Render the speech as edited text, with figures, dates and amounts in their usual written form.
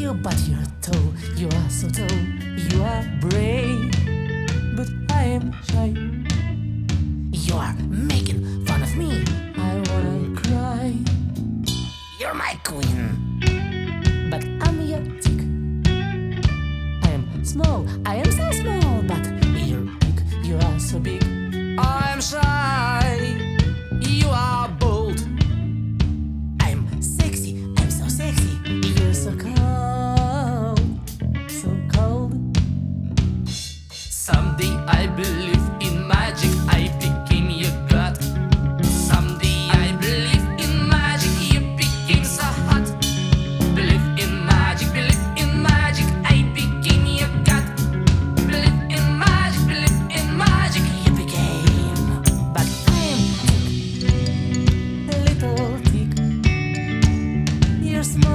you, but you're tall. You are so tall. You are brave, but I am shy. You are making fun of me. I wanna cry. You're my queen, but I'm your tick. I am small. I am so small, but you're big. You are so big. I'm shy. You are bold. I'm sexy. I'm so sexy. You're so cold. So cold. Someday I believe in magic. I became your god. Someday I believe in magic. You became so hot. Believe in magic. Believe in magic. I became your god. Believe in magic. Believe in magic. You became. But I'm a little tick. You're small.